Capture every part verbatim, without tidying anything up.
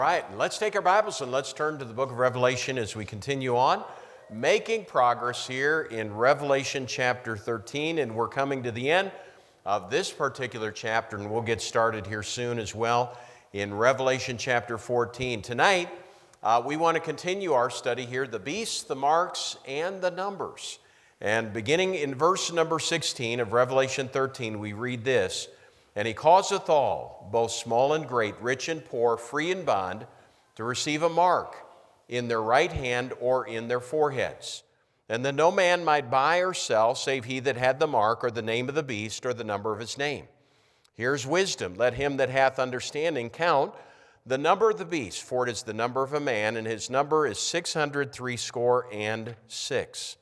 Right, and let's take our Bibles and let's turn to the book of Revelation as we continue on, making progress here in Revelation chapter thirteen, and we're coming to the end of this particular chapter, and we'll get started here soon as well in Revelation chapter fourteen. Tonight, uh, we want to continue our study here, the beasts, the marks, and the numbers. And beginning in verse number sixteen of Revelation thirteen, we read this: "And he causeth all, both small and great, rich and poor, free and bond, to receive a mark in their right hand or in their foreheads. And that no man might buy or sell, save he that had the mark, or the name of the beast, or the number of his name. Here's wisdom. Let him that hath understanding count the number of the beast, for it is the number of a man, and his number is six hundred threescore and six."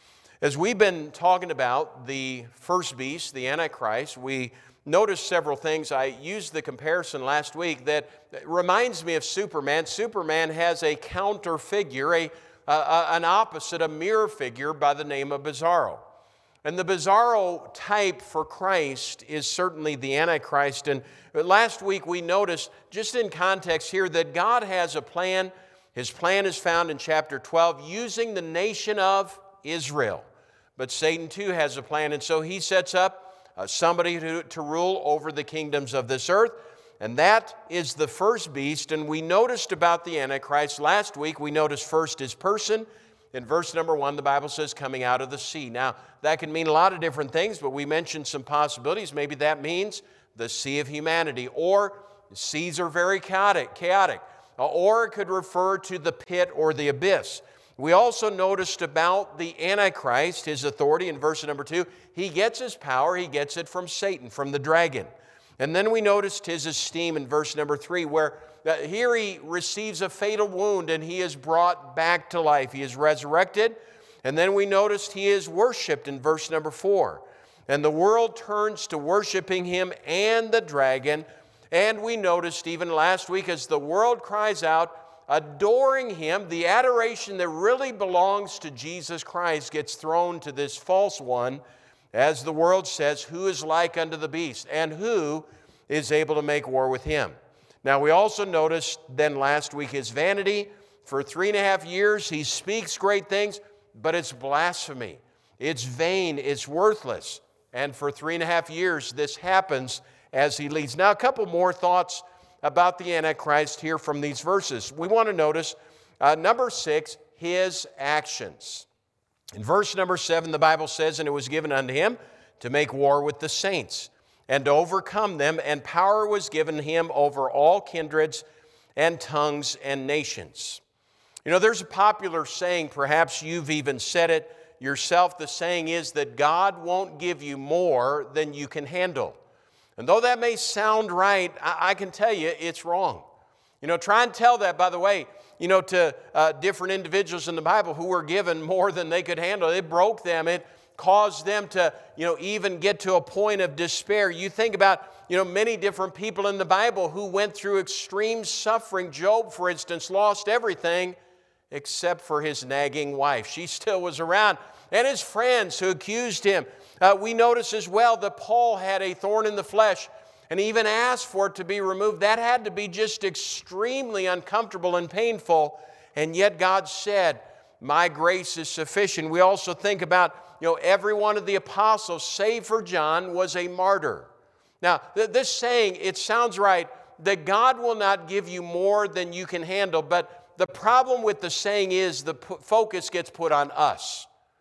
As we've been talking about the first beast, the Antichrist, we notice several things. I used the comparison last week that reminds me of Superman. Superman has a counter figure, a, uh, an opposite, a mirror figure by the name of Bizarro. And the Bizarro type for Christ is certainly the Antichrist. And last week we noticed, just in context here, that God has a plan. His plan is found in chapter twelve, using the nation of Israel. But Satan too has a plan, and so he sets up Uh, somebody to, to rule over the kingdoms of this earth, and that is the first beast. And we noticed about the Antichrist last week. We noticed first his person. In verse number one, the Bible says coming out of the sea. Now, that can mean a lot of different things, but we mentioned some possibilities. Maybe that means the sea of humanity, or seas are very chaotic, chaotic, or it could refer to the pit or the abyss. We also noticed about the Antichrist, his authority in verse number two. He gets his power, he gets it from Satan, from the dragon. And then we noticed his esteem in verse number three, where uh, here he receives a fatal wound and he is brought back to life. He is resurrected. And then we noticed he is worshiped in verse number four. And the world turns to worshiping him and the dragon. And we noticed even last week, as the world cries out, adoring him, the adoration that really belongs to Jesus Christ gets thrown to this false one, as the world says, who is like unto the beast, and who is able to make war with him. Now we also noticed then last week his vanity. For three and a half years he speaks great things, but it's blasphemy. It's vain, it's worthless. And for three and a half years this happens as he leads. Now a couple more thoughts about the Antichrist here from these verses. We want to notice, uh, number six, his actions. In verse number seven, the Bible says, "And it was given unto him to make war with the saints, and to overcome them, and power was given him over all kindreds and tongues and nations." You know, there's a popular saying, perhaps you've even said it yourself. The saying is that God won't give you more than you can handle. And though that may sound right, I, I can tell you it's wrong. You know, try and tell that, by the way, you know, to uh, different individuals in the Bible who were given more than they could handle. It broke them. It caused them to, you know, even get to a point of despair. You think about, you know, many different people in the Bible who went through extreme suffering. Job, for instance, lost everything except for his nagging wife. She still was around. And his friends who accused him. Uh, we notice as well that Paul had a thorn in the flesh and even asked for it to be removed. That had to be just extremely uncomfortable and painful. And yet God said, "My grace is sufficient." We also think about, you know, every one of the apostles, save for John, was a martyr. Now, th- this saying, it sounds right, that God will not give you more than you can handle. But the problem with the saying is the p- focus gets put on us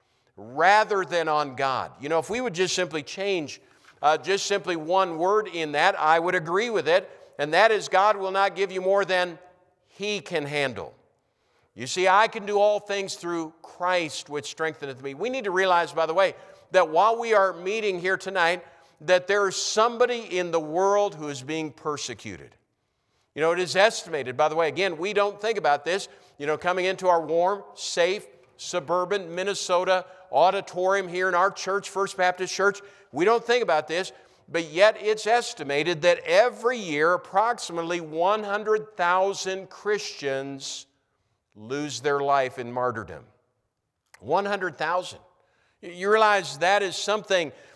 rather than on God. You know, if we would just simply change uh, just simply one word in that, I would agree with it, and that is, God will not give you more than he can handle. You see, I can do all things through Christ which strengtheneth me. We need to realize, by the way, that while we are meeting here tonight, that there is somebody in the world who is being persecuted. You know, it is estimated, by the way, again, we don't think about this, you know, coming into our warm, safe, suburban Minnesota auditorium here in our church, First Baptist Church. We don't think about this, but yet it's estimated that every year approximately one hundred thousand Christians lose their life in martyrdom. one hundred thousand. You realize that is something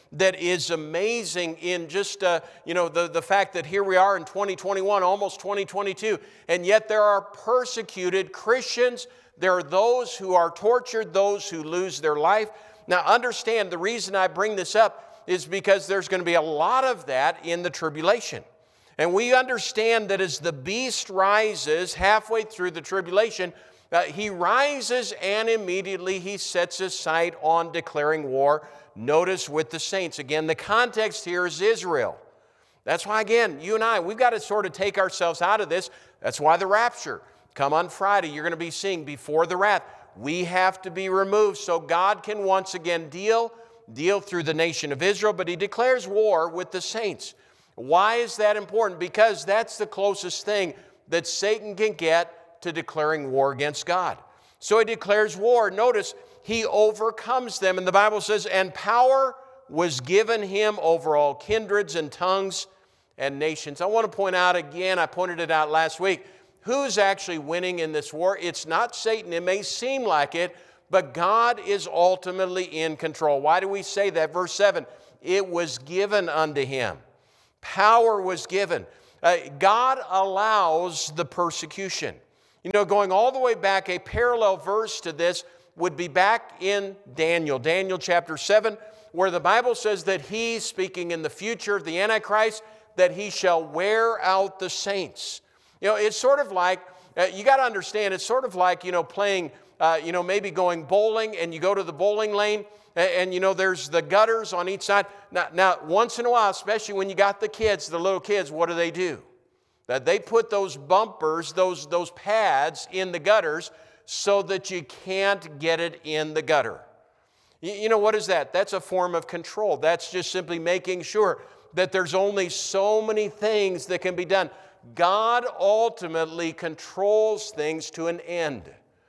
that is amazing in just, uh, you know, the, the fact that here we are in twenty twenty-one, almost twenty twenty-two, and yet there are persecuted Christians. There are those who are tortured, those who lose their life. Now understand, the reason I bring this up is because there's going to be a lot of that in the tribulation. And we understand that as the beast rises halfway through the tribulation, uh, he rises and immediately he sets his sight on declaring war. Notice with the saints. Again, the context here is Israel. That's why, again, you and I, we've got to sort of take ourselves out of this. That's why the rapture. Come on Friday, you're going to be seeing before the wrath. We have to be removed so God can once again deal, deal through the nation of Israel, but he declares war with the saints. Why is that important? Because that's the closest thing that Satan can get to declaring war against God. So he declares war. Notice, he overcomes them. And the Bible says, and power was given him over all kindreds and tongues and nations. I want to point out again, I pointed it out last week, who's actually winning in this war? It's not Satan. It may seem like it, but God is ultimately in control. Why do we say that? Verse seven, it was given unto him. Power was given. Uh, God allows the persecution. You know, going all the way back, a parallel verse to this would be back in Daniel, Daniel chapter seven, where the Bible says that he, speaking in the future of the Antichrist, that he shall wear out the saints. You know, it's sort of like, uh, you got to understand, it's sort of like, you know, playing, uh, you know, maybe going bowling and you go to the bowling lane and, and you know, there's the gutters on each side. Now, now, once in a while, especially when you got the kids, the little kids, what do they do? That they put those bumpers, those, those pads in the gutters so that you can't get it in the gutter. You, you know, what is that? That's a form of control. That's just simply making sure that there's only so many things that can be done. God ultimately controls things to an end.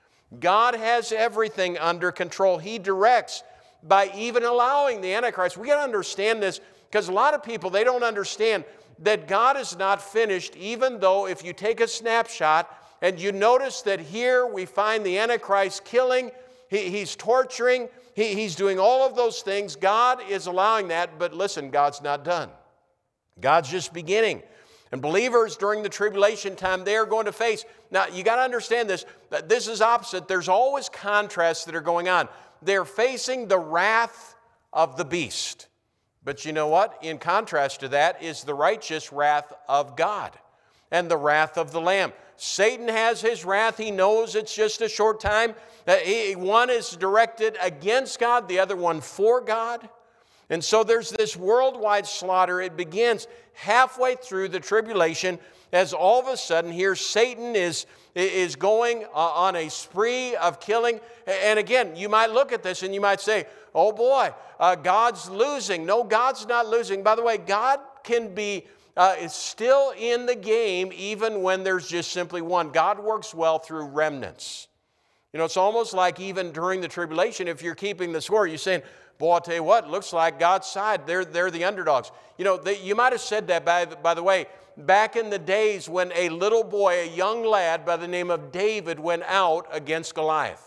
God has everything under control. He directs by even allowing the Antichrist. We got to understand this because a lot of people, they don't understand that God is not finished, even though if you take a snapshot and you notice that here we find the Antichrist killing, he, he's torturing, he, he's doing all of those things. God is allowing that, but listen, God's not done. God's just beginning. And believers during the tribulation time, they are going to face, now you got to understand this, that this is opposite. There's always contrasts that are going on. They're facing the wrath of the beast. But you know what? In contrast to that is the righteous wrath of God and the wrath of the Lamb. Satan has his wrath. He knows it's just a short time. Uh, he, one is directed against God, the other one for God. And so there's this worldwide slaughter. It begins halfway through the tribulation as all of a sudden here Satan is, is going uh, on a spree of killing. And again, you might look at this and you might say, oh boy, uh, God's losing. No, God's not losing. By the way, God can be uh, is still in the game even when there's just simply one. God works well through remnants. You know, it's almost like even during the tribulation, if you're keeping the score, you're saying, boy, I'll tell you what, it looks like God's side. They're, they're the underdogs. You know, they, you might have said that, by, by the way, back in the days when a little boy, a young lad by the name of David went out against Goliath.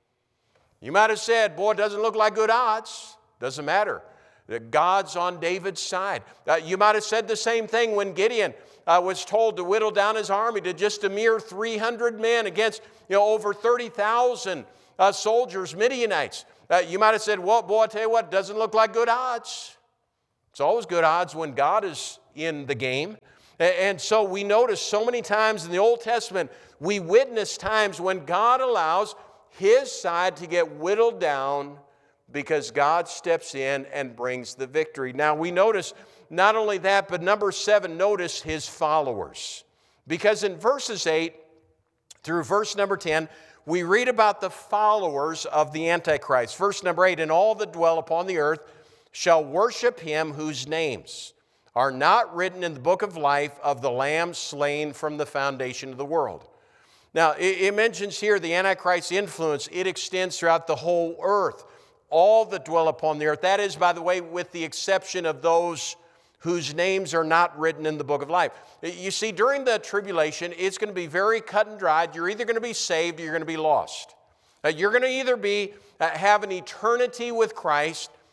You might have said, boy, it doesn't look like good odds. Doesn't matter. God's on David's side. Uh, you might have said the same thing when Gideon uh, was told to whittle down his army to just a mere three hundred men against, you know, over thirty thousand uh, soldiers, Midianites. Uh, you might have said, well, boy, I tell you what, it doesn't look like good odds. It's always good odds when God is in the game. And so we notice so many times in the Old Testament, we witness times when God allows his side to get whittled down because God steps in and brings the victory. Now we notice not only that, but number seven, notice his followers. Because in verses eight through verse number ten, we read about the followers of the Antichrist. Verse number eight, and all that dwell upon the earth shall worship him whose names are not written in the book of life of the Lamb slain from the foundation of the world. Now, it mentions here the Antichrist's influence. It extends throughout the whole earth, all that dwell upon the earth. That is, by the way, with the exception of those whose names are not written in the book of life. You see, during the tribulation, it's going to be very cut and dried. You're either going to be saved or you're going to be lost. You're going to either be uh, have an eternity with Christ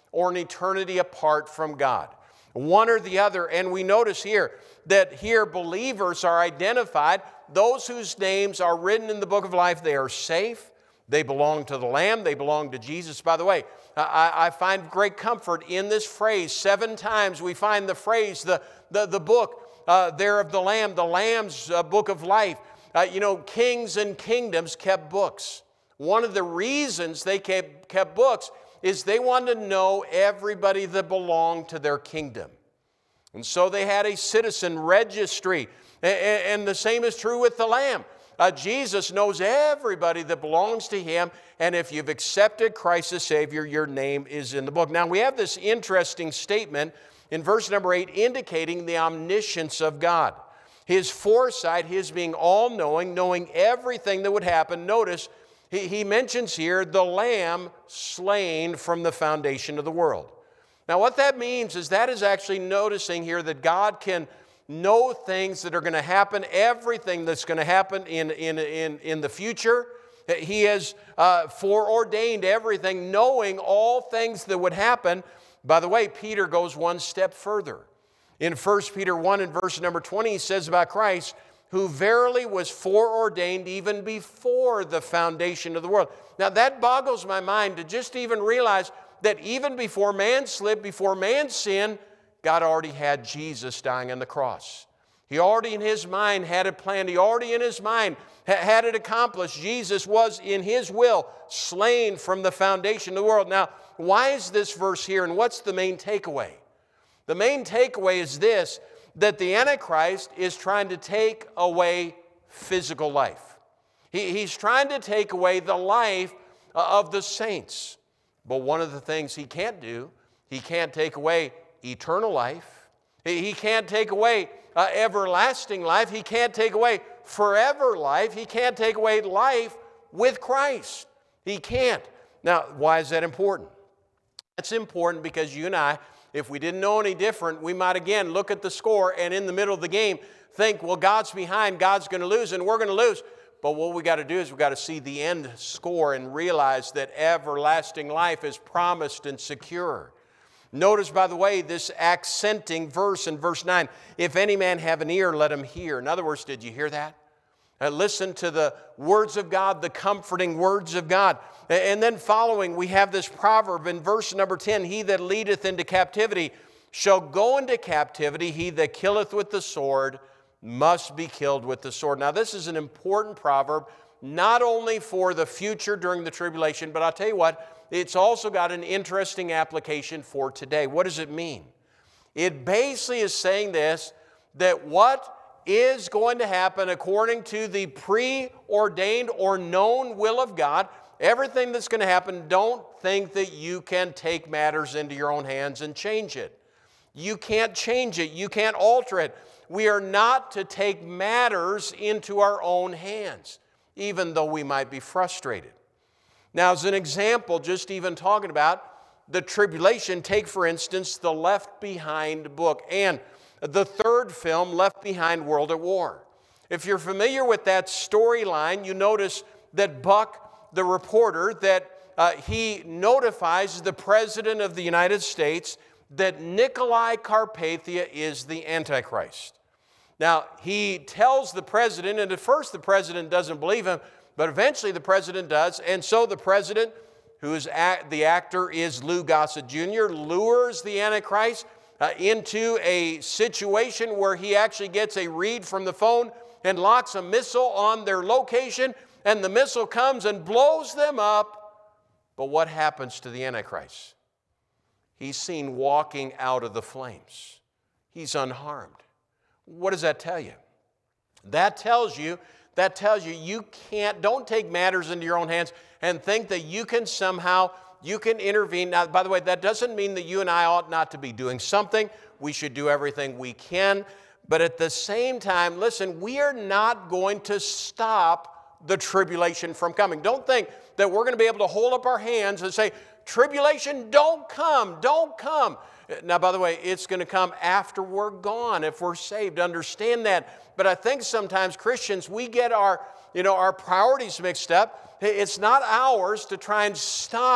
or an eternity apart from God. One or the other. And we notice here that here believers are identified. Those whose names are written in the book of life, they are safe. They belong to the Lamb. They belong to Jesus. By the way, I, I find great comfort in this phrase. Seven times we find the phrase, the, the, the book uh, there of the Lamb, the Lamb's uh, book of life. Uh, you know, kings and kingdoms kept books. One of the reasons they kept, kept books is they wanted to know everybody that belonged to their kingdom. And so they had a citizen registry. And the same is true with the Lamb. Uh, Jesus knows everybody that belongs to Him, and if you've accepted Christ as Savior, your name is in the book. Now, we have this interesting statement in verse number eight indicating the omniscience of God. His foresight, His being all-knowing, knowing everything that would happen. Notice, he, he mentions here the Lamb slain from the foundation of the world. Now, what that means is that is actually noticing here that God can know things that are going to happen, everything that's going to happen in, in, in, in the future. He has uh, foreordained everything, knowing all things that would happen. By the way, Peter goes one step further. In First Peter one and verse number twenty, he says about Christ, who verily was foreordained even before the foundation of the world. Now that boggles my mind to just even realize that even before man slipped, before man sinned, God already had Jesus dying on the cross. He already in His mind had it planned. He already in His mind had it accomplished. Jesus was in His will slain from the foundation of the world. Now, why is this verse here, and what's the main takeaway? The main takeaway is this, that the Antichrist is trying to take away physical life. He, he's trying to take away the life of the saints. But one of the things he can't do, he can't take away eternal life. He can't take away uh, everlasting life. He can't take away forever life. He can't take away life with Christ. He can't. Now, why is that important? That's important because you and I, if we didn't know any different, we might again look at the score and in the middle of the game think, well, God's behind, God's going to lose, and we're going to lose. But what we got to do is we got to see the end score and realize that everlasting life is promised and secure. Notice, by the way, this accenting verse in verse nine, if any man have an ear, let him hear. In other words, did you hear that? Uh, listen to the words of God, the comforting words of God. And then following, we have this proverb in verse number ten, he that leadeth into captivity shall go into captivity. He that killeth with the sword must be killed with the sword. Now, this is an important proverb, not only for the future during the tribulation, but I'll tell you what, it's also got an interesting application for today. What does it mean? It basically is saying this, that what is going to happen according to the preordained or known will of God, everything that's going to happen, don't think that you can take matters into your own hands and change it. You can't change it. You can't alter it. We are not to take matters into our own hands, even though we might be frustrated. Now, as an example, just even talking about the tribulation, take, for instance, the Left Behind book and the third film, Left Behind World at War. If you're familiar with that storyline, you notice that Buck, the reporter, that uh, he notifies the President of the United States that Nicolae Carpathia is the Antichrist. Now, he tells the President, and at first the President doesn't believe him, but eventually the President does, and so the President, who is act, the actor is Lou Gossett Junior, lures the Antichrist uh, into a situation where he actually gets a read from the phone and locks a missile on their location, and the missile comes and blows them up. But what happens to the Antichrist? He's seen walking out of the flames. He's unharmed. What does that tell you? That tells you That tells you you can't, don't take matters into your own hands and think that you can somehow, you can intervene. Now, by the way, that doesn't mean that you and I ought not to be doing something. We should do everything we can. But at the same time, listen, we are not going to stop the tribulation from coming. Don't think that we're going to be able to hold up our hands and say, tribulation, don't come, don't come. Now, by the way, it's going to come after we're gone if we're saved. Understand that. But I think sometimes Christians, we get our, you know, our priorities mixed up. It's not ours to try and stop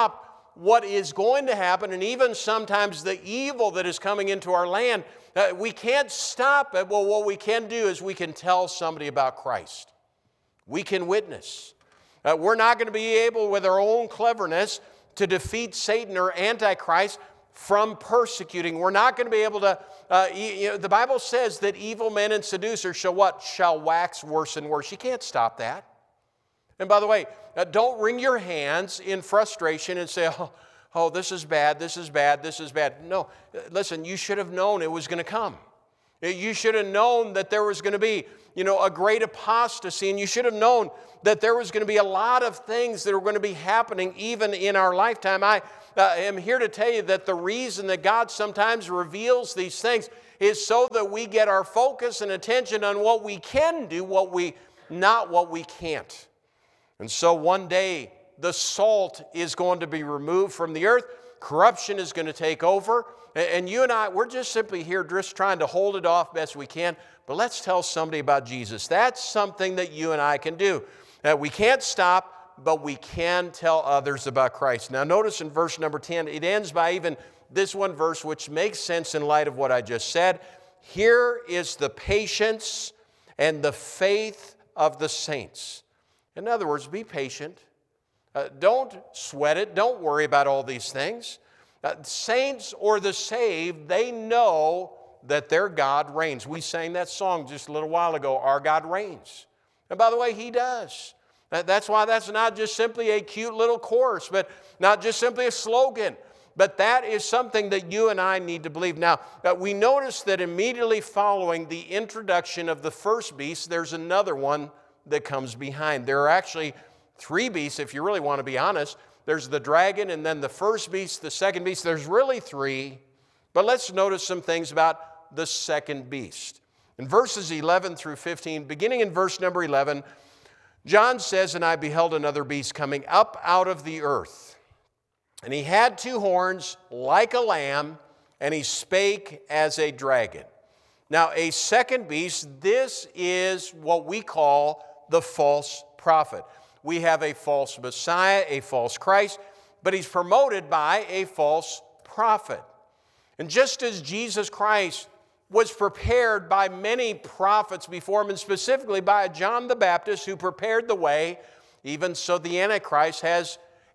what is going to happen and even sometimes the evil that is coming into our land, uh, we can't stop it. Well, what we can do is we can tell somebody about Christ. We can witness. Uh, we're not going to be able, with our own cleverness, to defeat Satan or Antichrist from persecuting. We're not going to be able to, uh, you know, the Bible says that evil men and seducers shall what? Shall wax worse and worse. You can't stop that. And by the way, uh, don't wring your hands in frustration and say, oh, oh, this is bad, this is bad, this is bad. No, listen, you should have known it was going to come. You should have known that there was going to be, you know, a great apostasy, and you should have known that there was going to be a lot of things that were going to be happening even in our lifetime. I uh, am here to tell you that the reason that God sometimes reveals these things is so that we get our focus and attention on what we can do, what we not what we can't. And so one day, the salt is going to be removed from the earth. Corruption is going to take over. And you and I, we're just simply here just trying to hold it off best we can. But let's tell somebody about Jesus. That's something that you and I can do. Uh, we can't stop, but we can tell others about Christ. Now notice in verse number ten, it ends by even this one verse, which makes sense in light of what I just said. Here is the patience and the faith of the saints. In other words, be patient. Uh, don't sweat it. Don't worry about all these things. Uh, saints or the saved, they know that their God reigns. We sang that song just a little while ago, Our God Reigns. And by the way, He does. That, that's why that's not just simply a cute little chorus, but not just simply a slogan. But that is something that you and I need to believe. Now, uh, we notice that immediately following the introduction of the first beast, there's another one that comes behind. There are actually three beasts, if you really want to be honest. There's the dragon, and then the first beast, the second beast. There's really three. But let's notice some things about the second beast. In verses eleven through fifteen, beginning in verse number eleven, John says, "And I beheld another beast coming up out of the earth. And he had two horns like a lamb, and he spake as a dragon." Now, a second beast, this is what we call the false prophet. We have a false Messiah, a false Christ, but he's promoted by a false prophet. And just as Jesus Christ was prepared by many prophets before him, and specifically by John the Baptist who prepared the way, even so the Antichrist has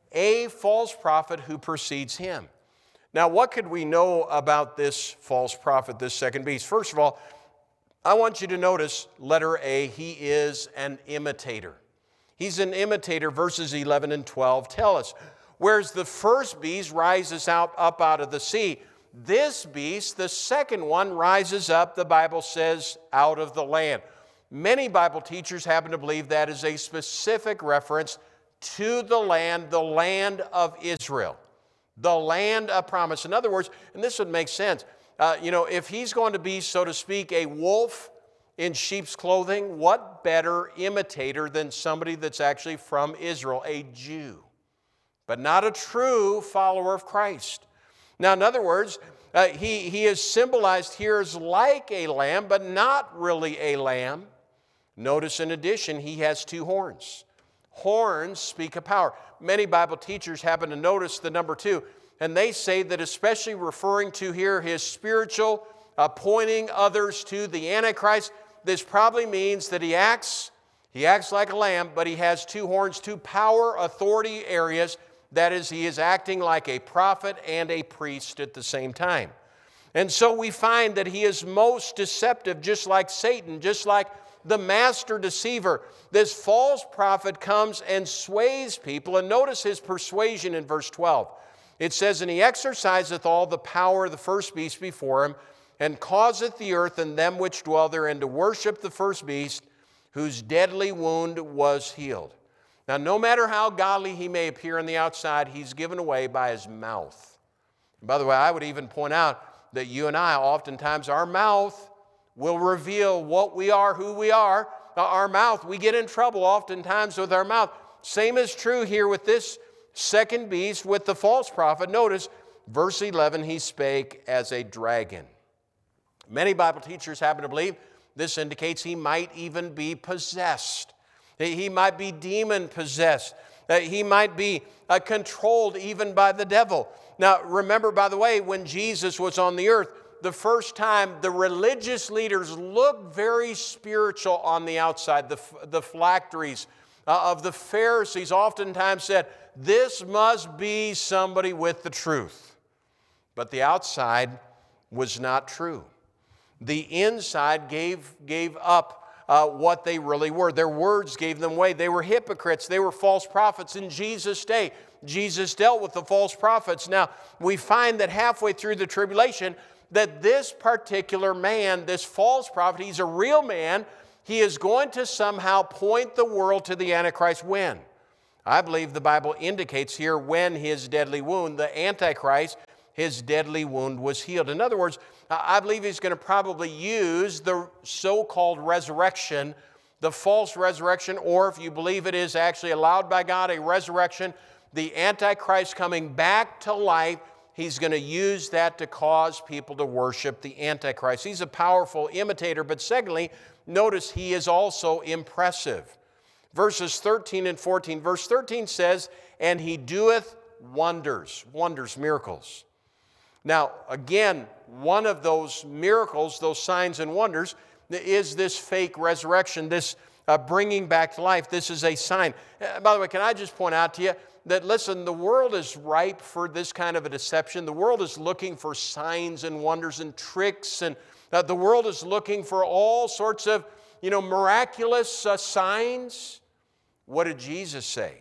a false prophet who precedes him. Now, what could we know about this false prophet, this second beast? First of all, I want you to notice letter A, he is an imitator. He's an imitator. Verses eleven and twelve tell us. Whereas the first beast rises out up out of the sea, this beast, the second one, rises up, the Bible says, out of the land. Many Bible teachers happen to believe that is a specific reference to the land, the land of Israel, the land of promise. In other words, and this would make sense, uh, you know, if he's going to be, so to speak, a wolf in sheep's clothing, what better imitator than somebody that's actually from Israel, a Jew, but not a true follower of Christ. Now, in other words, uh, he, he is symbolized here as like a lamb, but not really a lamb. Notice, in addition, he has two horns. Horns speak of power. Many Bible teachers happen to notice the number two, and they say that especially referring to here his spiritual uh, pointing others to the Antichrist, this probably means that he acts, he acts like a lamb, but he has two horns, two power authority areas. That is, he is acting like a prophet and a priest at the same time. And so we find that he is most deceptive, just like Satan, just like the master deceiver. This false prophet comes and sways people. And notice his persuasion in verse twelve. It says, "And he exerciseth all the power of the first beast before him, and causeth the earth and them which dwell therein to worship the first beast, whose deadly wound was healed." Now, no matter how godly he may appear on the outside, he's given away by his mouth. And by the way, I would even point out that you and I, oftentimes our mouth will reveal what we are, who we are. Our mouth, we get in trouble oftentimes with our mouth. Same is true here with this second beast, with the false prophet. Notice, verse eleven, he spake as a dragon. Many Bible teachers happen to believe this indicates he might even be possessed. He might be demon-possessed. Uh, he might be uh, controlled even by the devil. Now, remember, by the way, when Jesus was on the earth, the first time the religious leaders looked very spiritual on the outside. The, the phylacteries uh, of the Pharisees oftentimes said, this must be somebody with the truth. But the outside was not true. The inside gave, gave up uh, what they really were. Their words gave them away. They were hypocrites. They were false prophets. In Jesus' day, Jesus dealt with the false prophets. Now, we find that halfway through the tribulation, that this particular man, this false prophet, he's a real man. He is going to somehow point the world to the Antichrist. When? I believe the Bible indicates here when his deadly wound, the Antichrist, his deadly wound was healed. In other words, I believe he's going to probably use the so-called resurrection, the false resurrection, or if you believe it is actually allowed by God, a resurrection, the Antichrist coming back to life. He's going to use that to cause people to worship the Antichrist. He's a powerful imitator, but secondly, notice he is also impressive. Verses thirteen and fourteen. Verse thirteen says, and he doeth wonders, wonders, miracles. Now, again, one of those miracles, those signs and wonders, is this fake resurrection, this uh, bringing back to life. This is a sign. Uh, by the way, can I just point out to you that, listen, the world is ripe for this kind of a deception. The world is looking for signs and wonders and tricks, and uh, the world is looking for all sorts of, you know, miraculous uh, signs. What did Jesus say?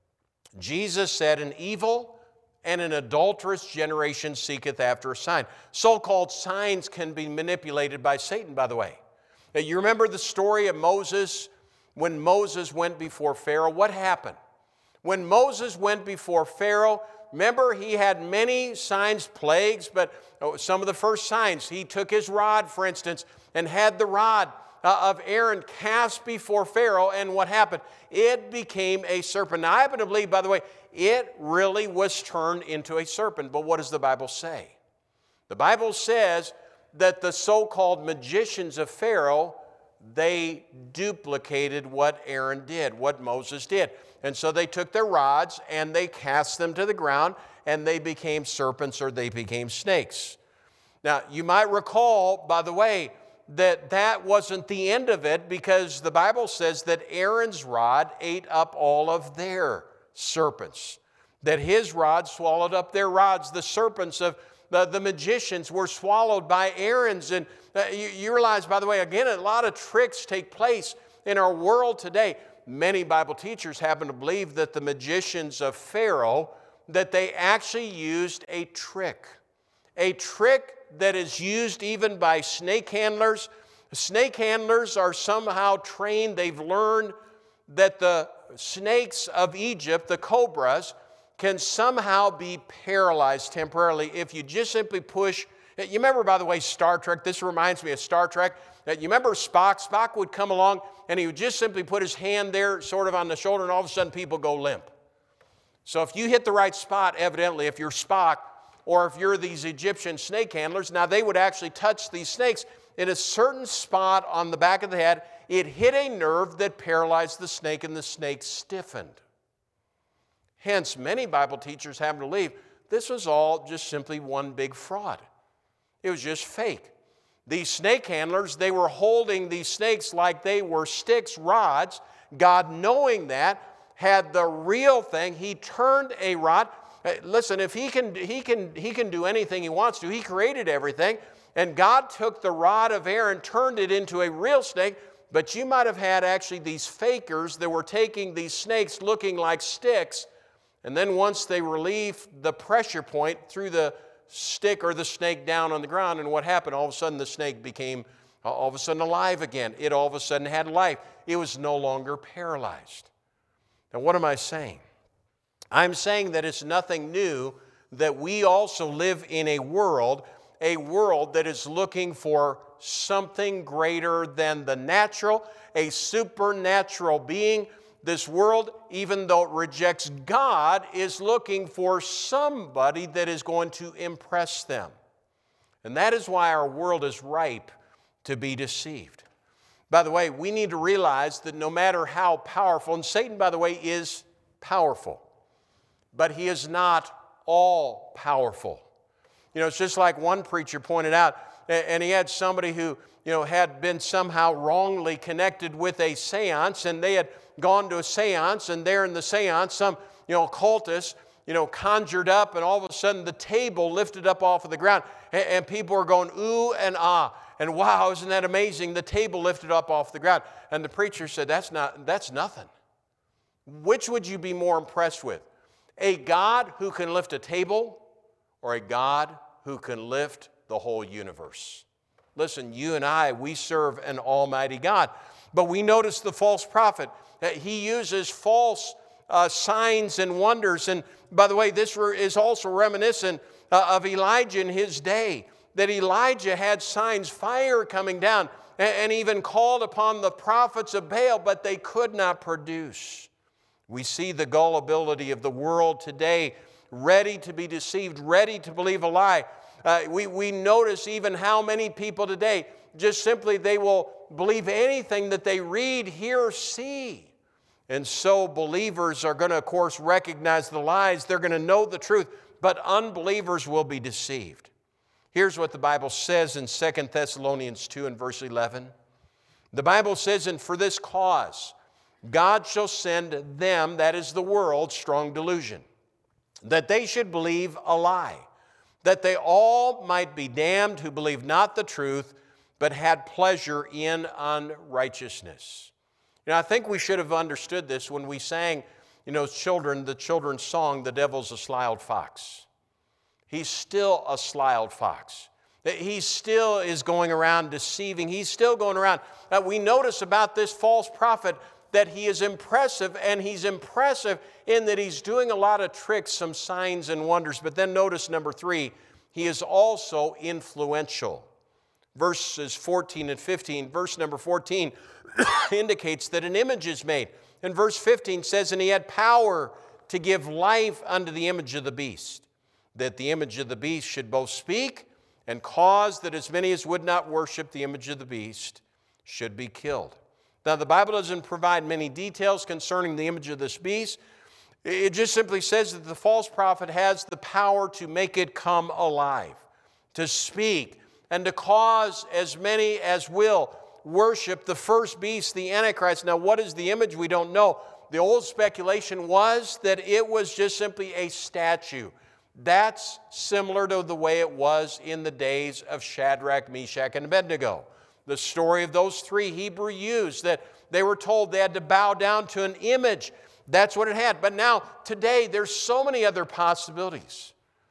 Jesus said, an evil and an adulterous generation seeketh after a sign. So-called signs can be manipulated by Satan, by the way. Now, you remember the story of Moses? When Moses went before Pharaoh, what happened? When Moses went before Pharaoh, remember he had many signs, plagues, but some of the first signs, he took his rod, for instance, and had the rod of Aaron cast before Pharaoh, and what happened? It became a serpent. Now, I happen to believe, by the way, it really was turned into a serpent. But what does the Bible say? The Bible says that the so-called magicians of Pharaoh, they duplicated what Aaron did, what Moses did. And so they took their rods and they cast them to the ground, and they became serpents, or they became snakes. Now, you might recall, by the way, that that wasn't the end of it, because the Bible says that Aaron's rod ate up all of their serpents, that his rod swallowed up their rods. The serpents of the, the magicians were swallowed by Aaron's. And uh, you, you realize, by the way, again, a lot of tricks take place in our world today. Many Bible teachers happen to believe that the magicians of Pharaoh, that they actually used a trick, a trick that is used even by snake handlers. Snake handlers are somehow trained. They've learned that the snakes of Egypt, the cobras, can somehow be paralyzed temporarily if you just simply push. You remember, by the way, Star Trek. This reminds me of Star Trek. You remember Spock? Spock would come along and he would just simply put his hand there sort of on the shoulder, and all of a sudden people go limp. So if you hit the right spot, evidently, if you're Spock, or if you're these Egyptian snake handlers, now they would actually touch these snakes in a certain spot on the back of the head. It hit a nerve that paralyzed the snake, and the snake stiffened. Hence, many Bible teachers happen to believe this was all just simply one big fraud. It was just fake. These snake handlers, they were holding these snakes like they were sticks, rods. God, knowing that, had the real thing. He turned a rod. Listen, if he can, he can, he can do anything he wants to. He created everything. And God took the rod of Aaron, turned it into a real snake. But you might have had actually these fakers that were taking these snakes looking like sticks. And then once they relieved the pressure point, threw the stick or the snake down on the ground. And what happened? All of a sudden the snake became all of a sudden alive again. It all of a sudden had life. It was no longer paralyzed. Now, what am I saying? I'm saying that it's nothing new that we also live in a world, a world that is looking for something greater than the natural, a supernatural being. This world, even though it rejects God, is looking for somebody that is going to impress them. And that is why our world is ripe to be deceived. By the way, we need to realize that no matter how powerful, and Satan, by the way, is powerful, but he is not all powerful. You know, it's just like one preacher pointed out, and he had somebody who, you know, had been somehow wrongly connected with a seance, and they had gone to a seance, and there in the seance, some, you know, occultist, you know, conjured up, and all of a sudden the table lifted up off of the ground, and, and people were going ooh and ah, and wow, isn't that amazing? The table lifted up off the ground, and the preacher said, that's not, that's nothing. Which would you be more impressed with? A God who can lift a table, or a God who can lift the whole universe? Listen, you and I, we serve an almighty God. But we notice the false prophet. He uses false uh, signs and wonders. And by the way, this is also reminiscent uh, of Elijah in his day, that Elijah had signs, fire coming down, and, and even called upon the prophets of Baal, but they could not produce. We see the gullibility of the world today, ready to be deceived, ready to believe a lie. Uh, we, we notice even how many people today, just simply they will believe anything that they read, hear, or see. And so believers are going to, of course, recognize the lies. They're going to know the truth, but unbelievers will be deceived. Here's what the Bible says in Second Thessalonians two and verse eleven. The Bible says, and for this cause, God shall send them, that is the world, strong delusion, that they should believe a lie, that they all might be damned who believe not the truth, but had pleasure in unrighteousness. You know, I think we should have understood this when we sang, you know, children, the children's song, The Devil's a Sly Old Fox. He's still a sly old fox. He still is going around deceiving. He's still going around. Uh, we notice about this false prophet that he is impressive, and he's impressive in that he's doing a lot of tricks, some signs and wonders. But then notice number three, he is also influential. Verses fourteen and fifteen, verse number fourteen indicates that an image is made. And verse fifteen says, and he had power to give life unto the image of the beast, that the image of the beast should both speak and cause that as many as would not worship the image of the beast should be killed. Now, the Bible doesn't provide many details concerning the image of this beast. It just simply says that the false prophet has the power to make it come alive, to speak, and to cause as many as will worship the first beast, the Antichrist. Now, what is the image? We don't know. The old speculation was that it was just simply a statue. That's similar to the way it was in the days of Shadrach, Meshach, and Abednego. The story of those three Hebrew youths that they were told they had to bow down to an image. That's what it had. But now, today, there's so many other possibilities.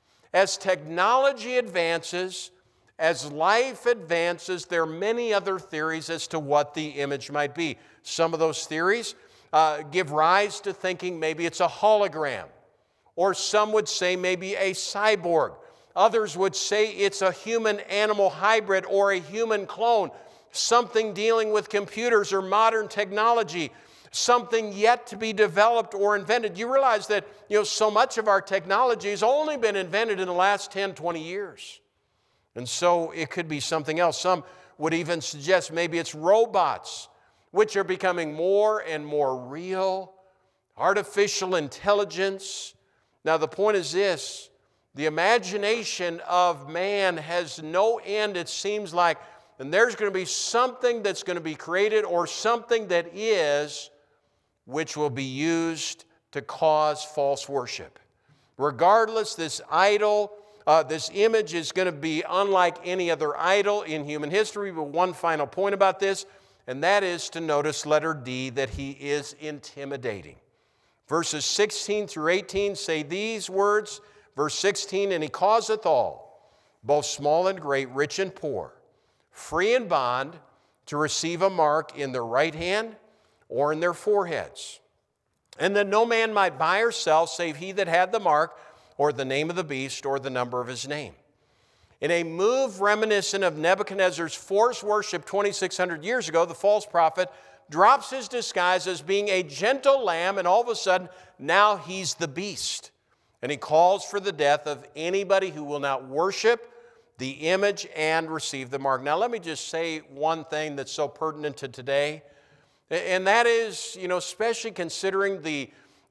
As technology advances, as life advances, there are many other theories as to what the image might be. Some of those theories uh, give rise to thinking maybe it's a hologram. Or some would say maybe a cyborg. Others would say it's a human-animal hybrid or a human clone, something dealing with computers or modern technology, something yet to be developed or invented. You realize that, you know, so much of our technology has only been invented in the last ten, twenty years. And so it could be something else. Some would even suggest maybe it's robots, which are becoming more and more real, artificial intelligence. Now, the point is this, the imagination of man has no end, it seems like, and there's going to be something that's going to be created or something that is, which will be used to cause false worship. Regardless, this idol, uh, this image is going to be unlike any other idol in human history. But one final point about this, and that is to notice letter D, that he is intimidating. Verses sixteen through eighteen say these words, verse sixteen, and he causeth all, both small and great, rich and poor, free and bond, to receive a mark in their right hand or in their foreheads. And that no man might buy or sell, save he that had the mark, or the name of the beast, or the number of his name. In a move reminiscent of Nebuchadnezzar's forced worship twenty-six hundred years ago, the false prophet drops his disguise as being a gentle lamb, and all of a sudden, now he's the beast. And he calls for the death of anybody who will not worship the image and receive the mark. Now, let me just say one thing that's so pertinent to today, and that is, you know, especially considering the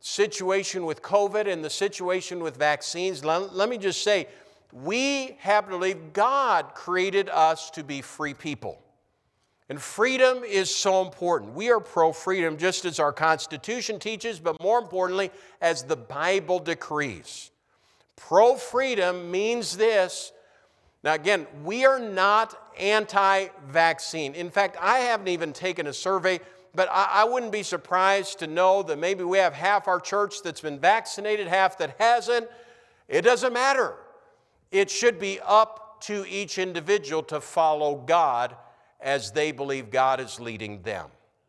situation with COVID and the situation with vaccines, let, let me just say, we happen to believe God created us to be free people. And freedom is so important. We are pro-freedom just as our Constitution teaches, but more importantly, as the Bible decrees. Pro-freedom means this. Now again, we are not anti-vaccine. In fact, I haven't even taken a survey, but I, I wouldn't be surprised to know that maybe we have half our church that's been vaccinated, half that hasn't. It doesn't matter. It should be up to each individual to follow God as they believe God is leading them.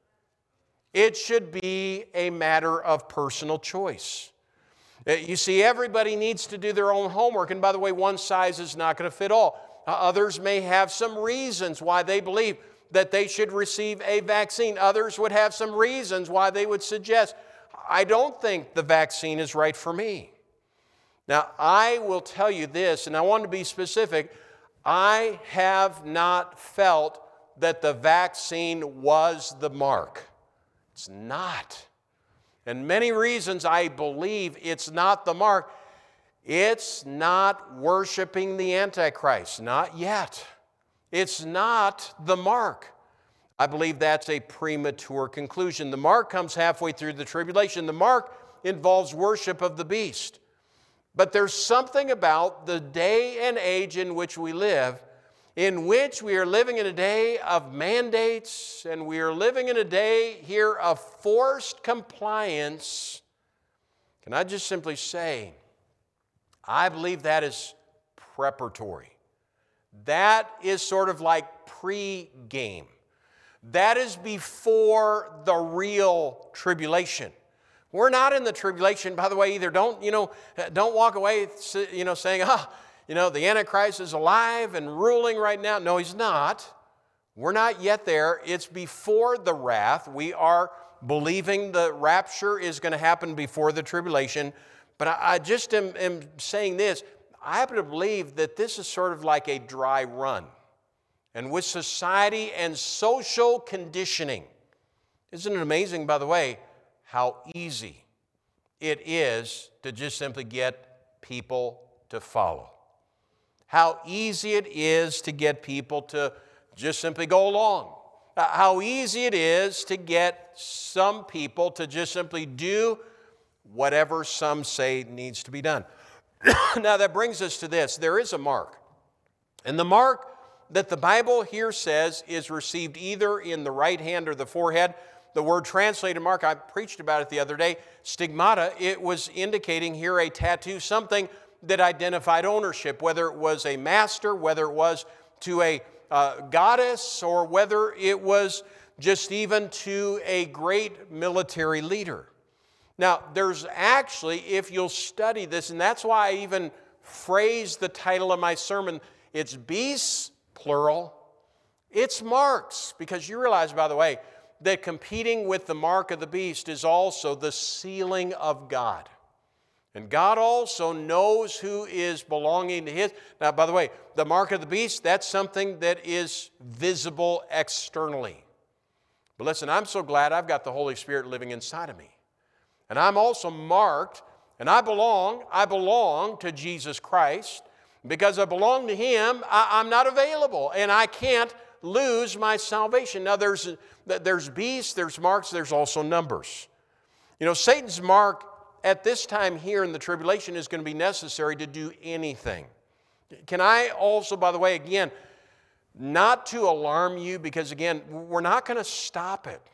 It should be a matter of personal choice. You see, everybody needs to do their own homework. And by the way, one size is not going to fit all. Others may have some reasons why they believe that they should receive a vaccine. Others would have some reasons why they would suggest, I don't think the vaccine is right for me. Now, I will tell you this, and I want to be specific. I have not felt that the vaccine was the mark. It's not. And many reasons I believe it's not the mark. It's not worshiping the Antichrist, not yet. It's not the mark. I believe that's a premature conclusion. The mark comes halfway through the tribulation. The mark involves worship of the beast. But there's something about the day and age in which we live, in which we are living in a day of mandates, and we are living in a day here of forced compliance. Can I just simply say, I believe that is preparatory. That is sort of like pre-game. That is before the real tribulation. We're not in the tribulation, by the way, either. Don't, you know, don't walk away, you know, saying, ah, oh, you know, the Antichrist is alive and ruling right now. No, he's not. We're not yet there. It's before the wrath. We are believing the rapture is going to happen before the tribulation. But I, I just am, am saying this. I happen to believe that this is sort of like a dry run. And with society and social conditioning, isn't it amazing, by the way, how easy it is to just simply get people to follow? How easy it is to get people to just simply go along. How easy it is to get some people to just simply do whatever some say needs to be done. Now that brings us to this. There is a mark. And the mark that the Bible here says is received either in the right hand or the forehead. The word translated mark, I preached about it the other day, stigmata, it was indicating here a tattoo, something that identified ownership, whether it was a master, whether it was to a uh, goddess, or whether it was just even to a great military leader. Now, there's actually, if you'll study this, and that's why I even phrased the title of my sermon, it's beasts, plural, it's marks, because you realize, by the way, that competing with the mark of the beast is also the sealing of God. And God also knows who is belonging to His. Now, by the way, the mark of the beast, that's something that is visible externally. But listen, I'm so glad I've got the Holy Spirit living inside of me. And I'm also marked, and I belong, I belong to Jesus Christ. Because I belong to Him, I, I'm not available, and I can't lose my salvation. Now, there's, there's beasts, there's marks, there's also numbers. You know, Satan's mark at this time here in the tribulation is going to be necessary to do anything. Can I also, by the way, again, not to alarm you, because again, we're not going to stop it.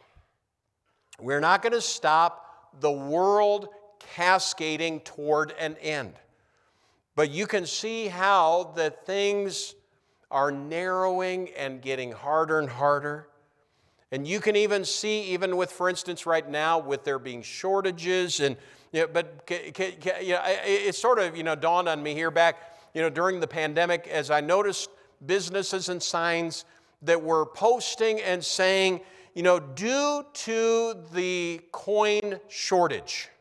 We're not going to stop the world cascading toward an end. But you can see how that things are narrowing and getting harder and harder. And you can even see, even with, for instance, right now, with there being shortages, and you know, but ca, ca, ca, you know, it, it sort of you know dawned on me here back, you know, during the pandemic, as I noticed businesses and signs that were posting and saying, you know, due to the coin shortage.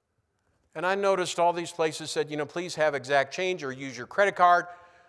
And I noticed all these places said, you know, please have exact change or use your credit card.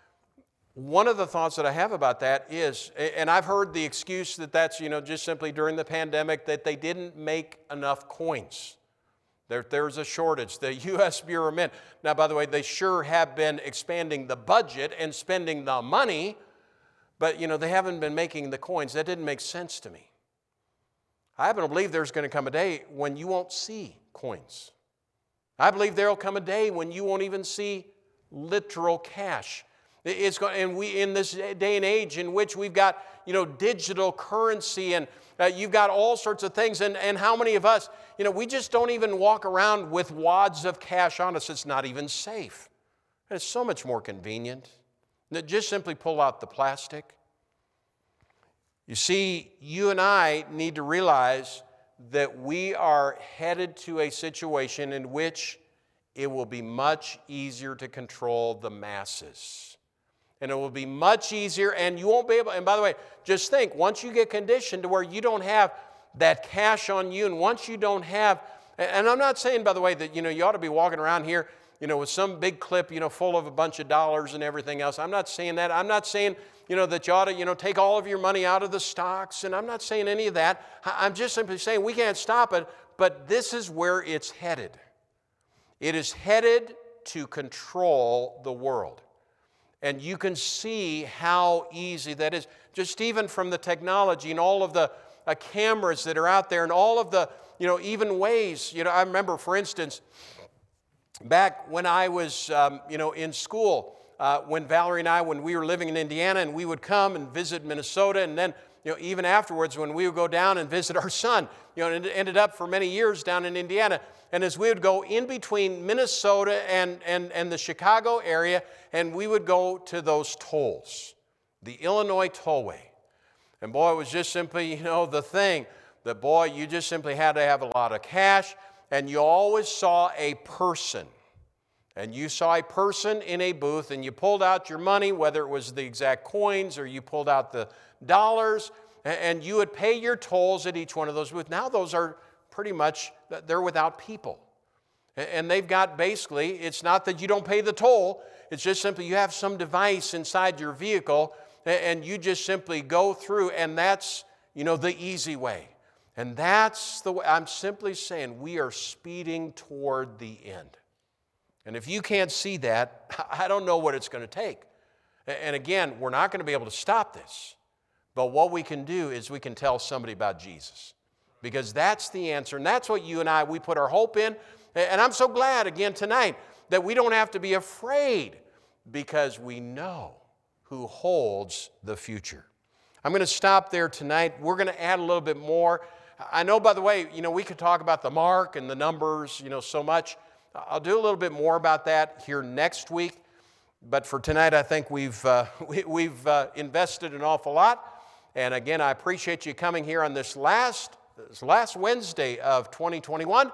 One of the thoughts that I have about that is, and I've heard the excuse that that's, you know, just simply during the pandemic that they didn't make enough coins. There, there's a shortage. The U S Bureau of Mint, now by the way, they sure have been expanding the budget and spending the money, but you know, they haven't been making the coins. That didn't make sense to me. I happen to believe there's going to come a day when you won't see coins. I believe there will come a day when you won't even see literal cash. It's going, and we in this day and age in which we've got, you know, digital currency and uh, you've got all sorts of things. And, and how many of us, you know, we just don't even walk around with wads of cash on us. It's not even safe. It's so much more convenient. Just simply pull out the plastic. You see, you and I need to realize that we are headed to a situation in which it will be much easier to control the masses. And it will be much easier, and you won't be able, and by the way, just think, once you get conditioned to where you don't have that cash on you, and once you don't have, and I'm not saying, by the way, that, you know, you ought to be walking around here, you know, with some big clip, you know, full of a bunch of dollars and everything else. I'm not saying that. I'm not saying, you know, that you ought to, you know, take all of your money out of the stocks, and I'm not saying any of that. I'm just simply saying we can't stop it, but this is where it's headed. It is headed to control the world. And you can see how easy that is, just even from the technology and all of the uh, cameras that are out there and all of the, you know, even ways. You know, I remember, for instance, back when I was, um, you know, in school, uh, when Valerie and I, when we were living in Indiana, and we would come and visit Minnesota, and then, you know, even afterwards when we would go down and visit our son, you know, and it ended up for many years down in Indiana. And as we would go in between Minnesota and, and, and the Chicago area, and we would go to those tolls, the Illinois Tollway. And boy, it was just simply, you know, the thing that, boy, you just simply had to have a lot of cash, and you always saw a person. And you saw a person in a booth, and you pulled out your money, whether it was the exact coins or you pulled out the dollars, and you would pay your tolls at each one of those booths. Now those are pretty much, they're without people. And they've got basically, it's not that you don't pay the toll, it's just simply you have some device inside your vehicle, and you just simply go through, and that's, you know, the easy way. And that's the way, I'm simply saying we are speeding toward the end. And if you can't see that, I don't know what it's going to take. And again, we're not going to be able to stop this. But what we can do is we can tell somebody about Jesus. Because that's the answer. And that's what you and I, we put our hope in. And I'm so glad, again, tonight, that we don't have to be afraid because we know who holds the future. I'm going to stop there tonight. We're going to add a little bit more. I know, by the way, you know, we could talk about the mark and the numbers, you know, so much. I'll do a little bit more about that here next week. But for tonight, I think we've, uh, we, we've uh, invested an awful lot. And again, I appreciate you coming here on this last, this last Wednesday of twenty twenty-one.